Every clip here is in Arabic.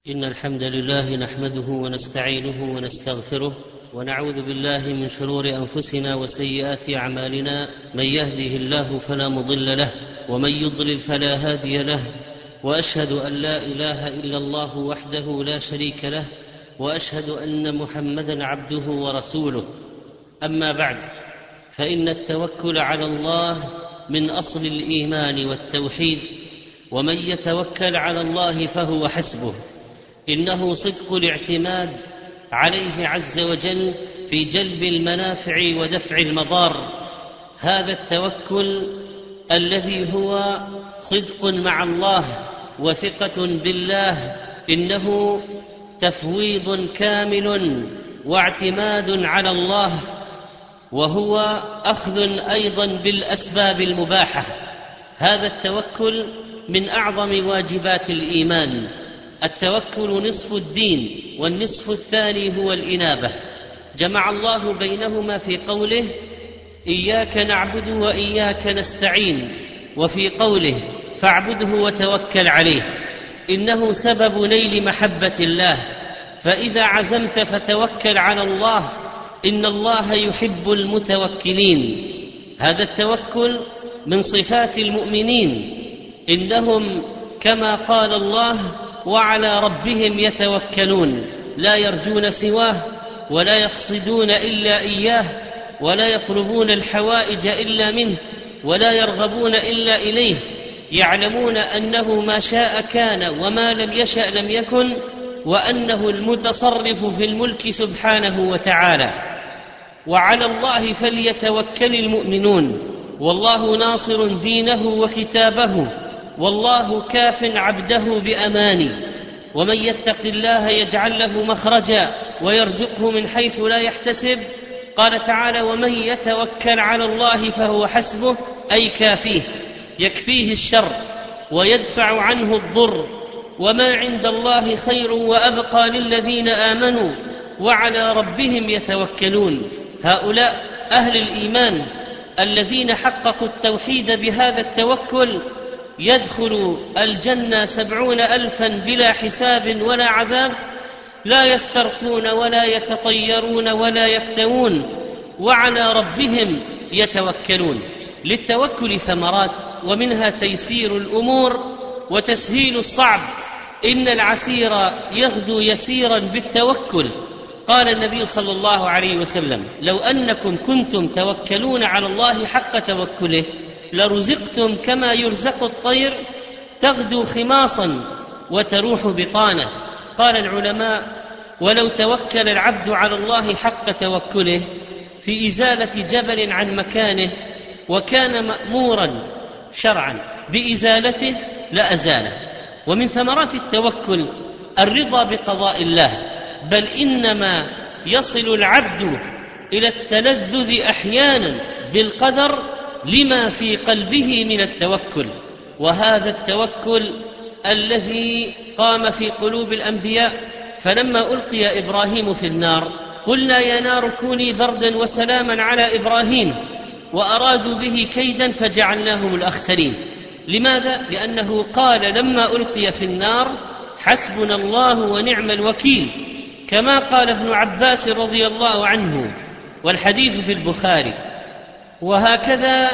إن الحمد لله نحمده ونستعينه ونستغفره ونعوذ بالله من شرور أنفسنا وسيئات أعمالنا. من يهده الله فلا مضل له ومن يضلل فلا هادي له، وأشهد أن لا إله إلا الله وحده لا شريك له، وأشهد أن محمدا عبده ورسوله. أما بعد، فإن التوكل على الله من أصل الإيمان والتوحيد، ومن يتوكل على الله فهو حسبه. إنه صدق الاعتماد عليه عز وجل في جلب المنافع ودفع المضار. هذا التوكل الذي هو صدق مع الله وثقة بالله، إنه تفويض كامل واعتماد على الله، وهو أخذ أيضا بالأسباب المباحة. هذا التوكل من أعظم واجبات الإيمان. التوكل نصف الدين، والنصف الثاني هو الإنابة. جمع الله بينهما في قوله: إياك نعبد وإياك نستعين، وفي قوله: فاعبده وتوكل عليه. إنه سبب نيل محبة الله، فإذا عزمت فتوكل على الله، إن الله يحب المتوكلين. هذا التوكل من صفات المؤمنين، إنهم كما قال الله: وعلى ربهم يتوكلون، لا يرجون سواه ولا يقصدون إلا إياه، ولا يطلبون الحوائج إلا منه، ولا يرغبون إلا إليه، يعلمون أنه ما شاء كان وما لم يشأ لم يكن، وأنه المتصرف في الملك سبحانه وتعالى. وعلى الله فليتوكل المؤمنون، والله ناصر دينه وكتابه، والله كاف عبده بأماني. ومن يتق الله يجعل له مخرجا ويرزقه من حيث لا يحتسب. قال تعالى: ومن يتوكل على الله فهو حسبه، أي كافيه، يكفيه الشر ويدفع عنه الضر. وما عند الله خير وأبقى للذين آمنوا وعلى ربهم يتوكلون. هؤلاء أهل الإيمان الذين حققوا التوحيد بهذا التوكل يدخل الجنة 70,000 بلا حساب ولا عذاب، لا يسترقون ولا يتطيرون ولا يكتوون، وعلى ربهم يتوكلون. للتوكل ثمرات، ومنها تيسير الأمور وتسهيل الصعب. إن العسير يغدو يسيرا بالتوكل. قال النبي صلى الله عليه وسلم: لو أنكم كنتم توكلون على الله حق توكله لرزقتم كما يرزق الطير، تغدو خماصا وتروح بطانة. قال العلماء: ولو توكل العبد على الله حق توكله في إزالة جبل عن مكانه، وكان مأمورا شرعا بإزالته لأزاله. ومن ثمرات التوكل الرضا بقضاء الله، بل إنما يصل العبد إلى التلذذ أحيانا بالقدر لما في قلبه من التوكل. وهذا التوكل الذي قام في قلوب الأنبياء. فلما ألقي إبراهيم في النار قلنا: يا نار كوني بردا وسلاما على إبراهيم، وأرادوا به كيدا فجعلناهم الأخسرين. لماذا؟ لأنه قال لما ألقي في النار: حسبنا الله ونعم الوكيل، كما قال ابن عباس رضي الله عنه، والحديث في البخاري. وهكذا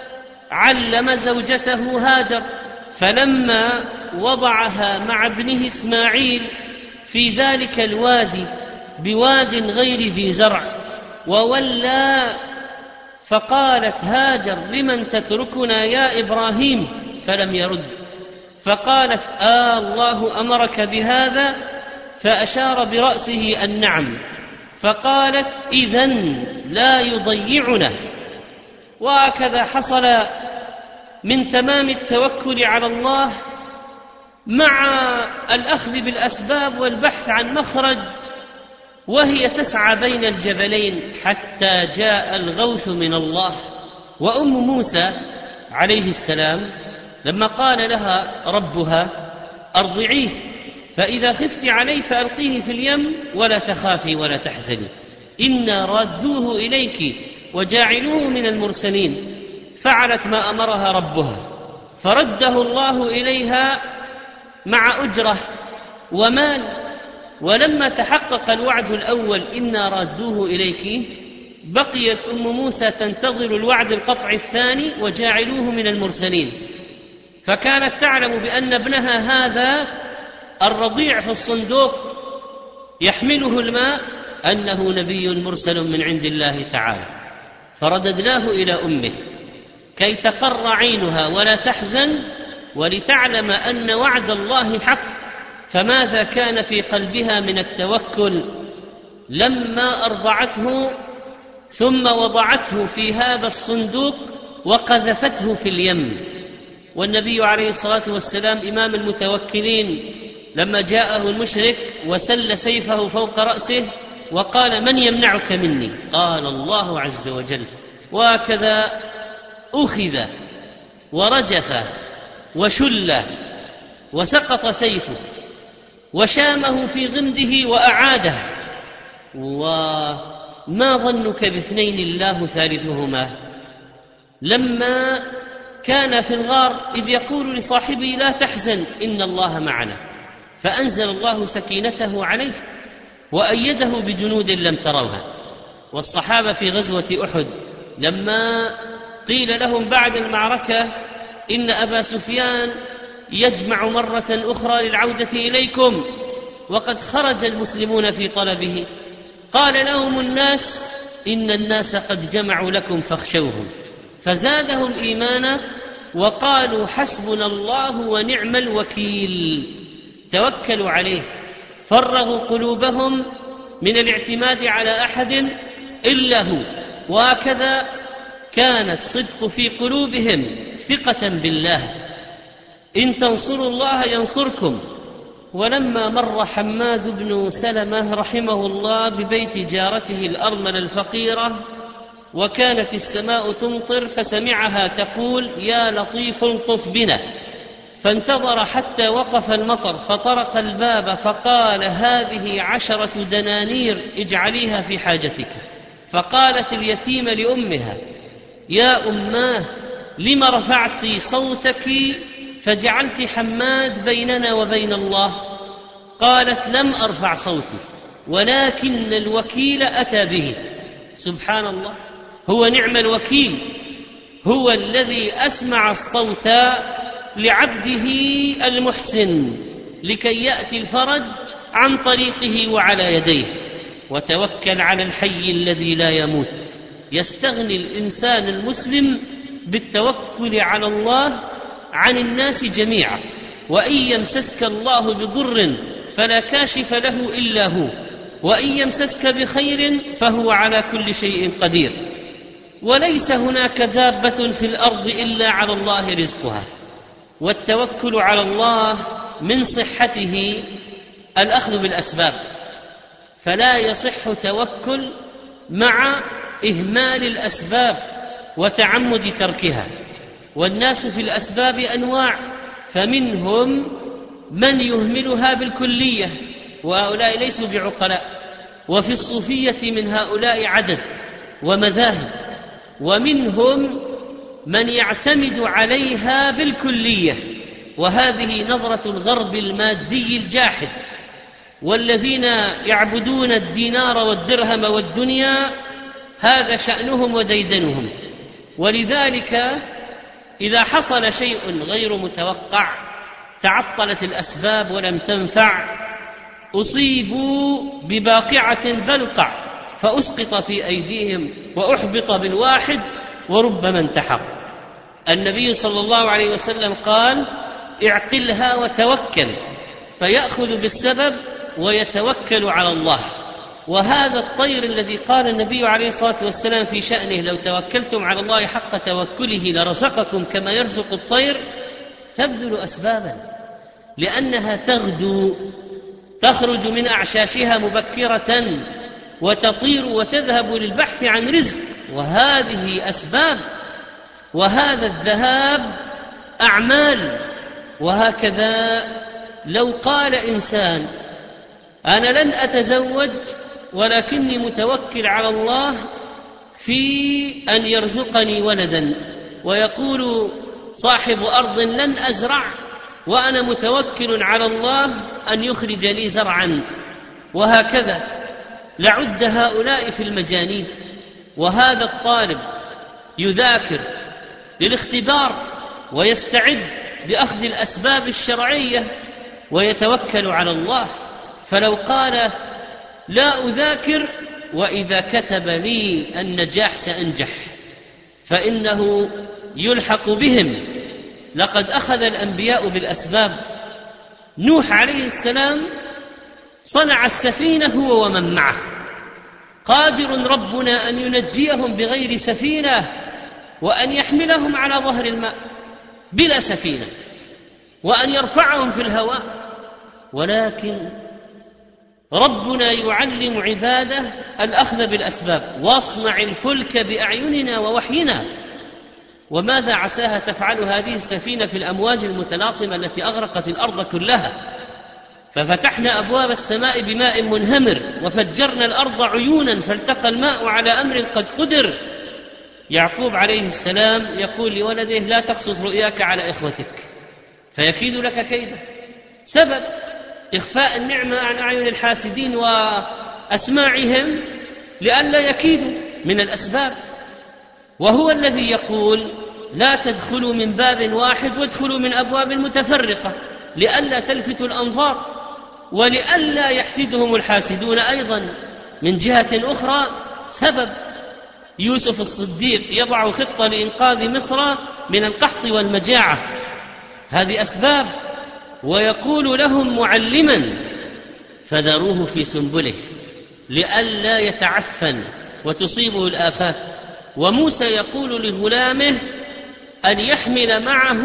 علم زوجته هاجر، فلما وضعها مع ابنه إسماعيل في ذلك الوادي، بواد غير ذي زرع، وولى، فقالت هاجر: لمن تتركنا يا إبراهيم؟ فلم يرد. فقالت: الله أمرك بهذا؟ فأشار برأسه النعم. فقالت: إذن لا يضيعنا. وهكذا حصل من تمام التوكل على الله مع الأخذ بالأسباب والبحث عن مخرج، وهي تسعى بين الجبلين حتى جاء الغوث من الله. وأم موسى عليه السلام لما قال لها ربها: أرضعيه، فإذا خفت عليه فألقيه في اليم ولا تخافي ولا تحزني، إنا رادوه إليك وجاعلوه من المرسلين. فعلت ما أمرها ربها، فرده الله إليها مع أجرة ومال. ولما تحقق الوعد الأول إنا رادوه إليك، بقيت أم موسى تنتظر الوعد القطعي الثاني وجاعلوه من المرسلين، فكانت تعلم بأن ابنها هذا الرضيع في الصندوق يحمله الماء أنه نبي مرسل من عند الله تعالى، فرددناه إلى أمه كي تقر عينها ولا تحزن ولتعلم أن وعد الله حق. فماذا كان في قلبها من التوكل لما أرضعته ثم وضعته في هذا الصندوق وقذفته في اليم. والنبي عليه الصلاة والسلام إمام المتوكلين لما جاءه المشرك وسل سيفه فوق رأسه وقال من يمنعك مني؟ قال الله عز وجل. وهكذا أخذ ورجف وشل وسقط سيفه وشامه في غمده وأعاده. وما ظنك باثنين الله ثالثهما؟ لما كان في الغار إذ يقول لصاحبه لا تحزن إن الله معنا، فأنزل الله سكينته عليه وأيده بجنود لم تروها. والصحابة في غزوة أحد لما قيل لهم بعد المعركة إن أبا سفيان يجمع مرة أخرى للعودة إليكم وقد خرج المسلمون في طلبه، قال لهم الناس إن الناس قد جمعوا لكم فاخشوهم، فزادهم إيمانا وقالوا حسبنا الله ونعم الوكيل. توكلوا عليه، فرغوا قلوبهم من الاعتماد على أحد إلا هو. وهكذا كان الصدق في قلوبهم ثقة بالله، إن تنصروا الله ينصركم. ولما مر حماد بن سلمة رحمه الله ببيت جارته الأرملة الفقيرة وكانت السماء تمطر فسمعها تقول يا لطيف الطف بنا، فانتظر حتى وقف المطر فطرق الباب فقال هذه 10 دنانير اجعليها في حاجتك. فقالت اليتيمة لأمها يا أماه لم رفعت صوتك فجعلت حماد بيننا وبين الله؟ قالت لم أرفع صوتي ولكن الوكيل أتى به. سبحان الله، هو نعم الوكيل، هو الذي أسمع الصوت لعبده المحسن لكي يأتي الفرج عن طريقه وعلى يديه. وتوكل على الحي الذي لا يموت. يستغني الإنسان المسلم بالتوكل على الله عن الناس جميعا، وإن يمسسك الله بضر فلا كاشف له إلا هو، وإن يمسسك بخير فهو على كل شيء قدير. وليس هناك دابة في الأرض إلا على الله رزقها. والتوكل على الله من صحته الأخذ بالأسباب، فلا يصح توكل مع إهمال الأسباب وتعمد تركها. والناس في الأسباب أنواع، فمنهم من يهملها بالكلية وهؤلاء ليسوا بعقلاء، وفي الصوفية من هؤلاء عدد ومذاهب، ومنهم من يعتمد عليها بالكلية، وهذه نظرة الغرب المادي الجاحد. والذين يعبدون الدينار والدرهم والدنيا هذا شأنهم وديدنهم. ولذلك إذا حصل شيء غير متوقع تعطلت الأسباب ولم تنفع، أصيبوا بباقعة بلقع فأسقط في أيديهم وأحبط بالواحد وربما انتحر. النبي صلى الله عليه وسلم قال اعقلها وتوكل، فيأخذ بالسبب ويتوكل على الله. وهذا الطير الذي قال النبي عليه الصلاة والسلام في شأنه لو توكلتم على الله حق توكله لرزقكم كما يرزق الطير، تبذل أسبابا لأنها تغدو، تخرج من أعشاشها مبكرة وتطير وتذهب للبحث عن رزق، وهذه أسباب، وهذا الذهاب أعمال. وهكذا لو قال إنسان أنا لن أتزوج ولكني متوكل على الله في أن يرزقني ولدا، ويقول صاحب أرض لن أزرع وأنا متوكل على الله أن يخرج لي زرعا. وهكذا لعد هؤلاء في المجانين. وهذا الطالب يذاكر للاختبار ويستعد بأخذ الأسباب الشرعية ويتوكل على الله. فلو قال لا أذاكر وإذا كتب لي النجاح سأنجح، فإنه يلحق بهم. لقد أخذ الأنبياء بالأسباب. نوح عليه السلام صنع السفينة هو ومن معه. قادر ربنا أن ينجيهم بغير سفينة وأن يحملهم على ظهر الماء بلا سفينة وأن يرفعهم في الهواء، ولكن ربنا يعلم عباده الأخذ بالأسباب. واصنع الفلك بأعيننا ووحينا. وماذا عساها تفعل هذه السفينة في الأمواج المتلاطمة التي أغرقت الأرض كلها؟ ففتحنا أبواب السماء بماء منهمر وفجرنا الأرض عيونا فالتقى الماء على أمر قد قدر. يعقوب عليه السلام يقول لولده لا تقصص رؤياك على إخوتك فيكيد لك كيدا. سبب إخفاء النعمة عن أعين الحاسدين وأسماعهم لئلا يكيدوا من الأسباب. وهو الذي يقول لا تدخلوا من باب واحد وادخلوا من أبواب متفرقة لئلا تلفتوا الأنظار ولئلا يحسدهم الحاسدون. أيضا من جهة أخرى سبب يوسف الصديق يضع خطة لإنقاذ مصر من القحط والمجاعة، هذه أسباب. ويقول لهم معلما فذروه في سنبله لئلا يتعفن وتصيبه الآفات. وموسى يقول لغلامه أن يحمل معه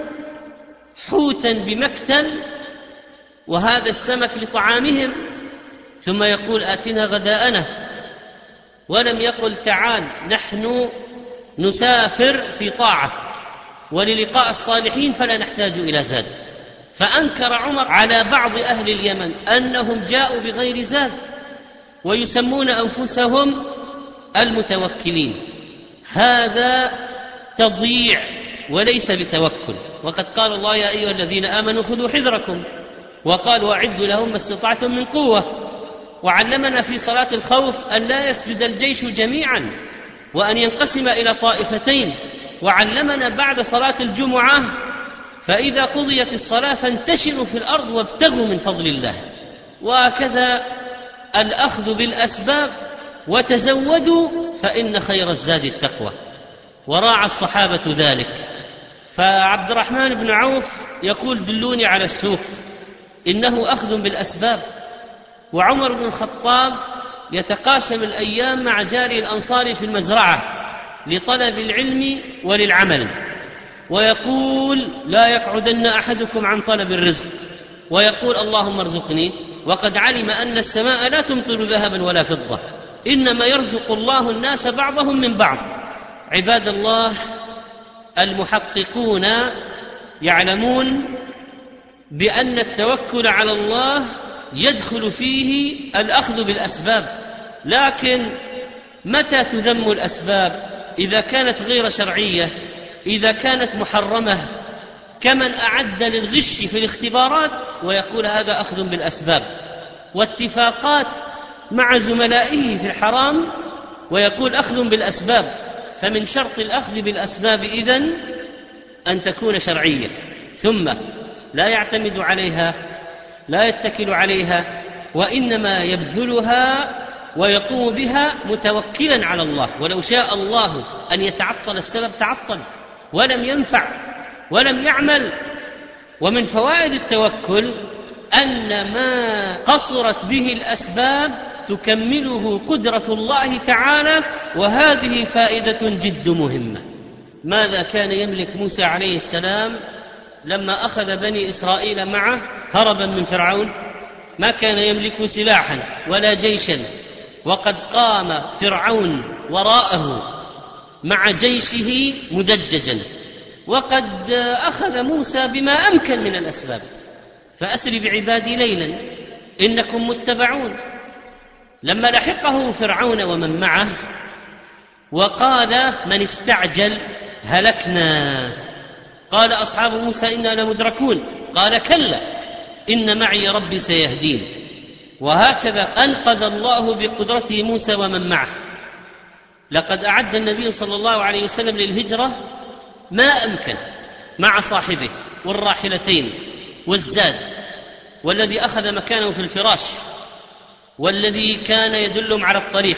حوتا بمكتل وهذا السمك لطعامهم، ثم يقول آتنا غداءنا، ولم يقل تعال نحن نسافر في طاعة وللقاء الصالحين فلا نحتاج إلى زاد. فأنكر عمر على بعض أهل اليمن أنهم جاءوا بغير زاد ويسمون أنفسهم المتوكلين. هذا تضييع وليس بتوكل. وقد قال الله يا أيها الذين آمنوا خذوا حذركم، وقال وأعدوا لهم ما استطعتم من قوة. وعلمنا في صلاة الخوف أن لا يسجد الجيش جميعا وأن ينقسم إلى طائفتين. وعلمنا بعد صلاة الجمعة فإذا قضيت الصلاة فانتشروا في الأرض وابتغوا من فضل الله. وهكذا الأخذ بالأسباب وتزودوا فإن خير الزاد التقوى. وراعى الصحابة ذلك. فعبد الرحمن بن عوف يقول دلوني على السوق، إنه أخذ بالأسباب. وعمر بن الخطاب يتقاسم الأيام مع جاري الأنصار في المزرعة لطلب العلم وللعمل، ويقول لا يقعدن أحدكم عن طلب الرزق، ويقول اللهم ارزقني، وقد علم أن السماء لا تمطر ذهبا ولا فضة، إنما يرزق الله الناس بعضهم من بعض. عباد الله، المحققون يعلمون بأن التوكل على الله يدخل فيه الأخذ بالأسباب. لكن متى تذم الأسباب؟ إذا كانت غير شرعية، إذا كانت محرمة، كمن أعد للغش في الاختبارات ويقول هذا أخذ بالأسباب، واتفاقات مع زملائه في الحرام ويقول أخذ بالأسباب. فمن شرط الأخذ بالأسباب إذن أن تكون شرعية، ثم لا يعتمد عليها، لا يتكل عليها، وإنما يبذلها ويقوم بها متوكلا على الله. ولو شاء الله أن يتعطل السبب تعطل ولم ينفع ولم يعمل. ومن فوائد التوكل أن ما قصرت به الأسباب تكمله قدرة الله تعالى، وهذه فائدة جد مهمة. ماذا كان يملك موسى عليه السلام لما أخذ بني إسرائيل معه هربا من فرعون؟ ما كان يملك سلاحا ولا جيشا، وقد قام فرعون وراءه مع جيشه مدججا، وقد أخذ موسى بما أمكن من الأسباب. فأسر بعبادي ليلا إنكم متبعون. لما لحقه فرعون ومن معه وقال من استعجل هلكنا، قال أصحاب موسى إنا لمدركون، قال كلا إن معي ربي سيهدين. وهكذا أنقذ الله بقدرته موسى ومن معه. لقد أعد النبي صلى الله عليه وسلم للهجرة ما أمكن مع صاحبه والراحلتين والزاد، والذي أخذ مكانه في الفراش، والذي كان يدلهم على الطريق،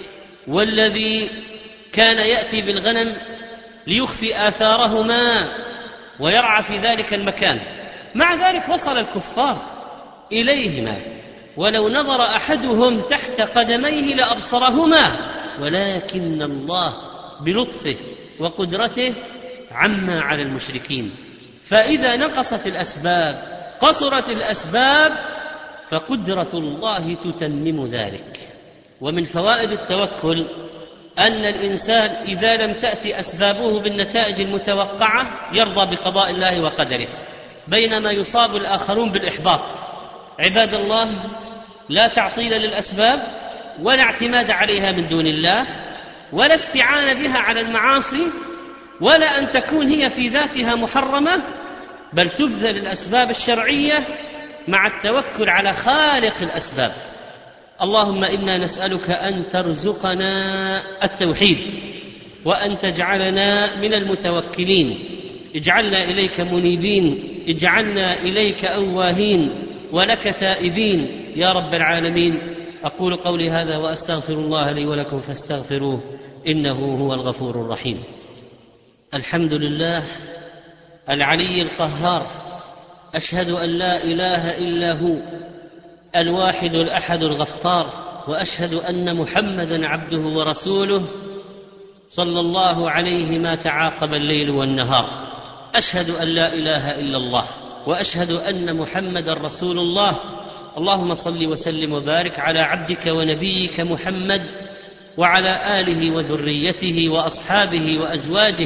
والذي كان يأتي بالغنم ليخفي آثارهما ويرعى في ذلك المكان. مع ذلك وصل الكفار إليهما، ولو نظر أحدهم تحت قدميه لأبصرهما، ولكن الله بلطفه وقدرته عما على المشركين. فإذا نقصت الأسباب قصرت الأسباب، فقدرة الله تتمم ذلك. ومن فوائد التوكل أن الإنسان إذا لم تأتي أسبابه بالنتائج المتوقعة يرضى بقضاء الله وقدره، بينما يصاب الآخرون بالإحباط. عباد الله، لا تعطيل للأسباب ولا اعتماد عليها من دون الله، ولا استعانة بها على المعاصي، ولا أن تكون هي في ذاتها محرمة، بل تبذل الأسباب الشرعية مع التوكل على خالق الأسباب. اللهم إنا نسألك أن ترزقنا التوحيد، وأن تجعلنا من المتوكلين، اجعلنا إليك منيبين، اجعلنا إليك أواهين ولك تائبين يا رب العالمين. أقول قولي هذا وأستغفر الله لي ولكم فاستغفروه إنه هو الغفور الرحيم. الحمد لله العلي القهار، أشهد أن لا إله إلا هو الواحد الأحد الغفار، وأشهد أن محمدًا عبده ورسوله صلى الله عليه ما تعاقب الليل والنهار. أشهد أن لا إله إلا الله، وأشهد أن محمدًا رسول الله. اللهم صل وسلم وبارك على عبدك ونبيك محمد وعلى آله وذريته وأصحابه وأزواجه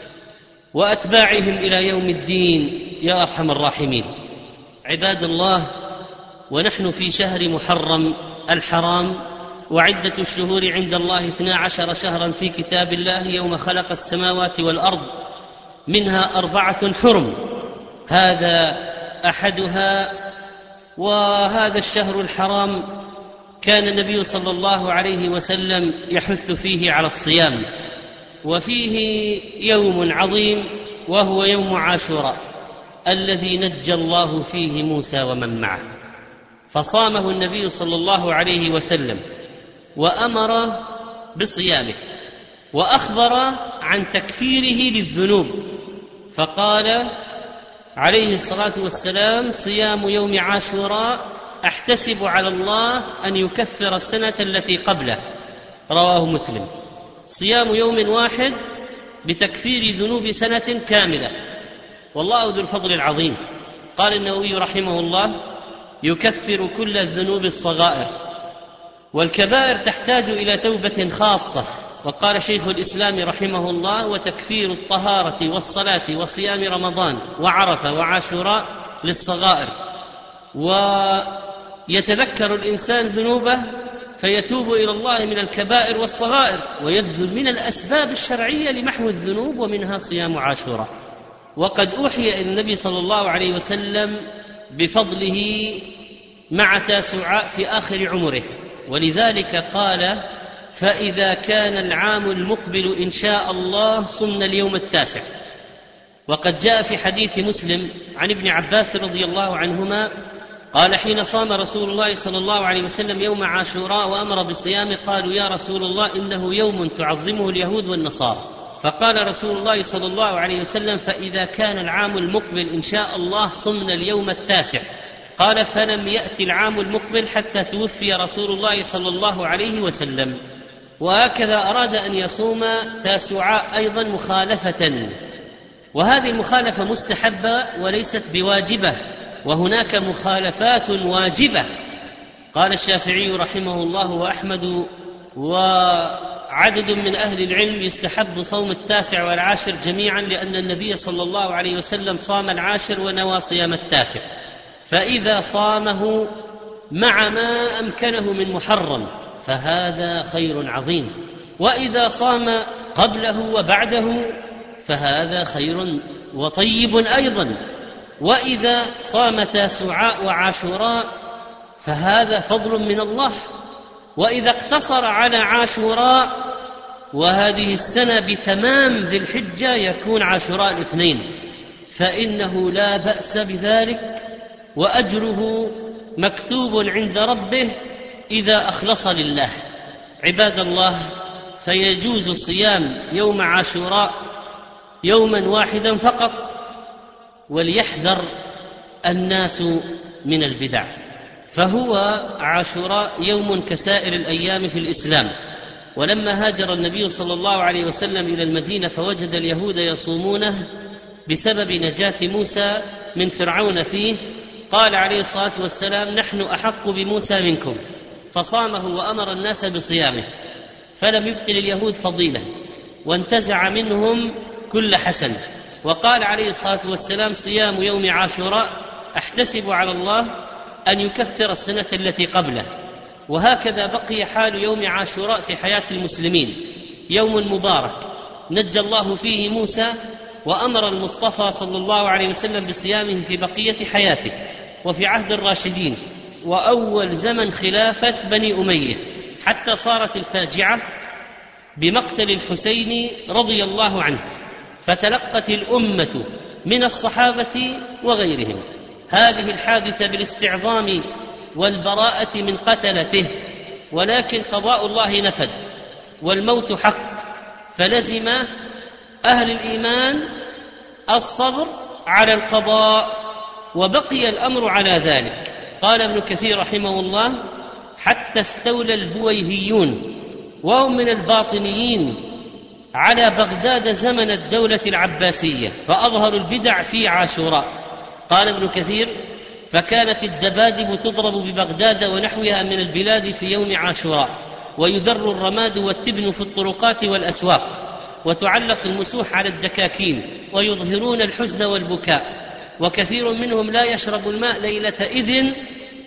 وأتباعهم إلى يوم الدين يا أرحم الراحمين. عباد الله، ونحن في شهر محرم الحرام، وعدة الشهور عند الله 12 شهرا في كتاب الله يوم خلق السماوات والأرض، منها 4 حرم، هذا أحدها. وهذا الشهر الحرام كان النبي صلى الله عليه وسلم يحث فيه على الصيام، وفيه يوم عظيم وهو يوم عاشوراء الذي نجى الله فيه موسى ومن معه، فصامه النبي صلى الله عليه وسلم وأمر بصيامه، وأخبر عن تكفيره للذنوب، فقال عليه الصلاة والسلام: صيام يوم عاشوراء أحتسب على الله أن يكفر السنة التي قبله، رواه مسلم. صيام يوم واحد بتكفير ذنوب سنة كاملة، والله ذو الفضل العظيم. قال النووي رحمه الله: يكفر كل الذنوب الصغائر، والكبائر تحتاج إلى توبة خاصة. وقال شيخ الإسلام رحمه الله: وتكفير الطهارة والصلاة وصيام رمضان وعرفة وعاشوراء للصغائر. ويتذكر الإنسان ذنوبه فيتوب إلى الله من الكبائر والصغائر، ويبذل من الأسباب الشرعية لمحو الذنوب، ومنها صيام عاشوراء. وقد أوحي إلى النبي صلى الله عليه وسلم بفضله مع تاسعاء في آخر عمره، ولذلك قال: فإذا كان العام المقبل إن شاء الله صمنا اليوم 9. وقد جاء في حديث مسلم عن ابن عباس رضي الله عنهما قال: حين صام رسول الله صلى الله عليه وسلم يوم عاشوراء وأمر بالصيام، قالوا: يا رسول الله، إنه يوم تعظمه اليهود والنصارى. فقال رسول الله صلى الله عليه وسلم: فإذا كان العام المقبل إن شاء الله صمنا اليوم 9. قال: فلم يأتي العام المقبل حتى توفي رسول الله صلى الله عليه وسلم. وهكذا أراد أن يصوم تاسعاء أيضا مخالفة، وهذه المخالفة مستحبة وليست بواجبة، وهناك مخالفات واجبة. قال الشافعي رحمه الله وأحمد وعدد من أهل العلم: يستحب صوم 9 والعاشر جميعا، لأن النبي صلى الله عليه وسلم صام العاشر ونوى صيام 9، فإذا صامه مع ما أمكنه من محرم فهذا خير عظيم، وإذا صام قبله وبعده فهذا خير وطيب أيضا. وإذا صام تاسوعاء وعاشوراء فهذا فضل من الله، وإذا اقتصر على عاشوراء وهذه السنة بتمام ذي الحجة يكون عاشوراء الاثنين، فإنه لا بأس بذلك، وأجره مكتوب عند ربه إذا أخلص لله. عباد الله، فيجوز صيام يوم عاشوراء يوما واحدا فقط، وليحذر الناس من البدع، فهو عاشوراء يوم كسائر الأيام في الإسلام. ولما هاجر النبي صلى الله عليه وسلم إلى المدينة فوجد اليهود يصومونه بسبب نجاة موسى من فرعون فيه، قال عليه الصلاة والسلام: نحن أحق بموسى منكم، فصامه وأمر الناس بصيامه، فلم يبق لليهود فضيلة وانتزع منهم كل حسن. وقال عليه الصلاة والسلام: صيام يوم عاشوراء أحتسب على الله أن يكفر السنة التي قبله. وهكذا بقي حال يوم عاشوراء في حياة المسلمين، يوم مبارك نجى الله فيه موسى، وأمر المصطفى صلى الله عليه وسلم بصيامه في بقية حياته وفي عهد الراشدين وأول زمن خلافة بني أمية، حتى صارت الفاجعة بمقتل الحسين رضي الله عنه، فتلقت الأمة من الصحابة وغيرهم هذه الحادثة بالاستعظام والبراءة من قتلته، ولكن قضاء الله نفذ والموت حق، فلزم أهل الإيمان الصبر على القضاء، وبقي الأمر على ذلك. قال ابن كثير رحمه الله: حتى استولى البويهيون وهم من الباطنيين على بغداد زمن الدولة العباسية، فأظهروا البدع في عاشوراء. قال ابن كثير: فكانت الدبادب تضرب ببغداد ونحوها من البلاد في يوم عاشوراء، ويذر الرماد والتبن في الطرقات والأسواق، وتعلق المسوح على الدكاكين، ويظهرون الحزن والبكاء، وكثير منهم لا يشرب الماء ليلة إذن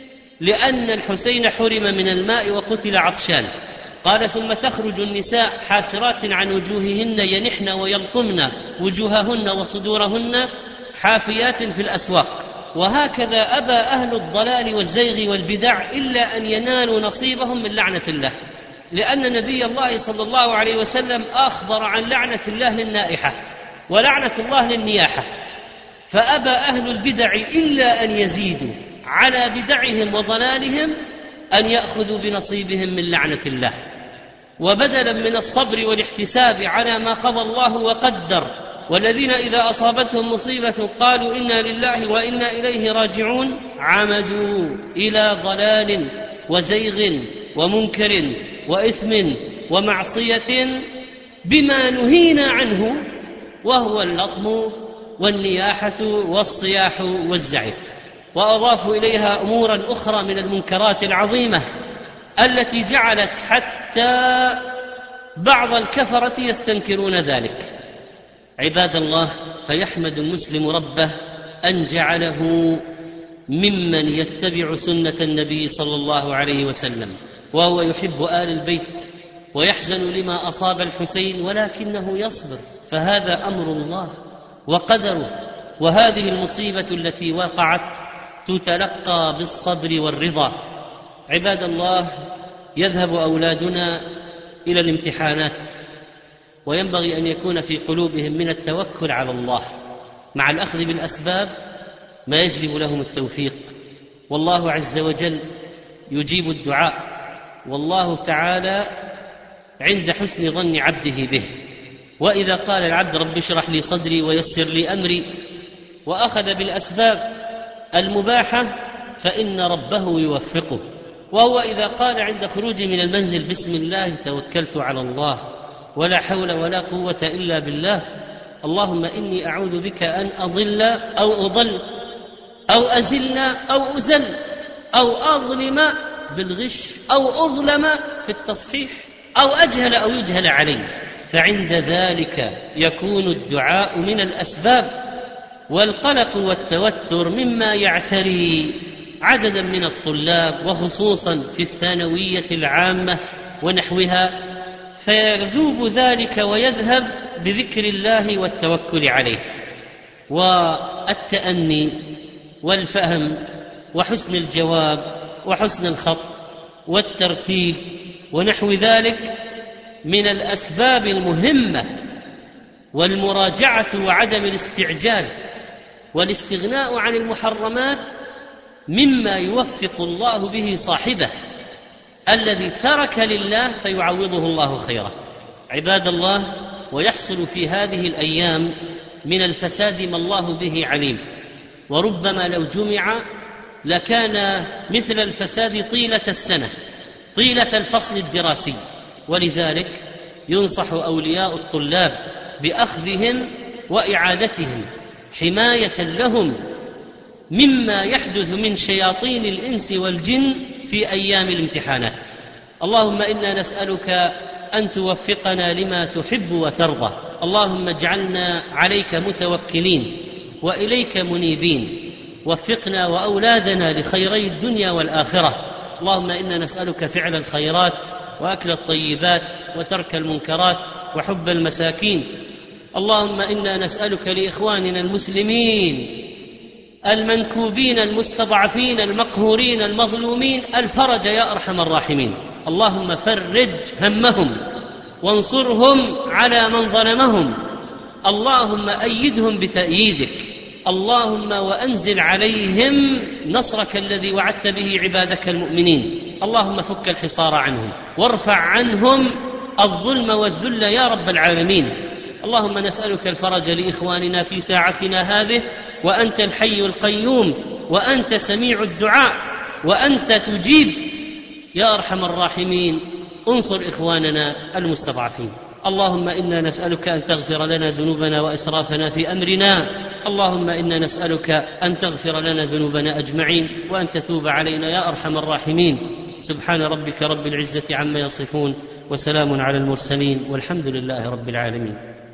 لأن الحسين حرم من الماء وقتل عطشان. قال: ثم تخرج النساء حاسرات عن وجوههن ينحن ويلطمن وجوههن وصدورهن حافيات في الأسواق. وهكذا أبى أهل الضلال والزيغ والبدع إلا أن ينالوا نصيبهم من لعنة الله، لأن نبي الله صلى الله عليه وسلم أخبر عن لعنة الله للنائحة ولعنة الله للنياحة، فأبى أهل البدع إلا أن يزيدوا على بدعهم وضلالهم أن يأخذوا بنصيبهم من لعنة الله. وبدلا من الصبر والاحتساب على ما قضى الله وقدر، والذين إذا أصابتهم مصيبة قالوا إنا لله وإنا إليه راجعون، عمدوا إلى ضلال وزيغ ومنكر وإثم ومعصية بما نهينا عنه، وهو اللطم والنياحة والصياح والزعيق. وأضافوا إليها أمورا أخرى من المنكرات العظيمة التي جعلت حتى بعض الكفرة يستنكرون ذلك. عباد الله، فيحمد المسلم ربه أن جعله ممن يتبع سنة النبي صلى الله عليه وسلم، وهو يحب آل البيت ويحزن لما أصاب الحسين، ولكنه يصبر، فهذا أمر الله وقدره. وهذه المصيبة التي وقعت تتلقى بالصبر والرضا. عباد الله، يذهب أولادنا إلى الامتحانات، وينبغي أن يكون في قلوبهم من التوكل على الله مع الأخذ بالأسباب ما يجلب لهم التوفيق، والله عز وجل يجيب الدعاء، والله تعالى عند حسن ظن عبده به. وإذا قال العبد رب اشرح لي صدري ويسر لي أمري وأخذ بالأسباب المباحة فإن ربه يوفقه. وهو إذا قال عند خروجه من المنزل بسم الله توكلت على الله ولا حول ولا قوة إلا بالله، اللهم إني أعوذ بك أن أضل أو أضل أو أزل أو أزل أو أظلم بالغش أو أظلم في التصحيح أو أجهل أو يجهل علي، فعند ذلك يكون الدعاء من الأسباب. والقلق والتوتر مما يعتري عددا من الطلاب، وخصوصا في الثانوية العامة ونحوها، فيذوب ذلك ويذهب بذكر الله والتوكل عليه. والتأني والفهم وحسن الجواب وحسن الخط والترتيب ونحو ذلك من الأسباب المهمة، والمراجعة وعدم الاستعجال والاستغناء عن المحرمات مما يوفق الله به صاحبه الذي ترك لله فيعوضه الله خيرا. عباد الله، ويحصل في هذه الأيام من الفساد ما الله به عليم، وربما لو جمع لكان مثل الفساد طيلة السنة، طيلة الفصل الدراسي. ولذلك ينصح أولياء الطلاب بأخذهم وإعادتهم حماية لهم مما يحدث من شياطين الإنس والجن في أيام الامتحانات. اللهم إنا نسألك أن توفقنا لما تحب وترضى. اللهم اجعلنا عليك متوكلين وإليك منيبين. وفقنا وأولادنا لخيري الدنيا والآخرة. اللهم إنا نسألك فعل الخيرات وأكل الطيبات وترك المنكرات وحب المساكين. اللهم إنا نسألك لإخواننا المسلمين المنكوبين المستضعفين المقهورين المظلومين الفرج يا أرحم الراحمين. اللهم فرج همهم وانصرهم على من ظلمهم. اللهم أيدهم بتأييدك. اللهم وأنزل عليهم نصرك الذي وعدت به عبادك المؤمنين. اللهم فك الحصار عنهم وارفع عنهم الظلم والذل يا رب العالمين. اللهم نسألك الفرج لإخواننا في ساعتنا هذه، وأنت الحي القيوم، وأنت سميع الدعاء، وأنت تجيب يا أرحم الراحمين. انصر إخواننا المستضعفين. اللهم إنا نسألك أن تغفر لنا ذنوبنا وإسرافنا في أمرنا. اللهم إنا نسألك أن تغفر لنا ذنوبنا أجمعين وأن تتوب علينا يا أرحم الراحمين. سبحان ربك رب العزة عما يصفون، وسلام على المرسلين، والحمد لله رب العالمين.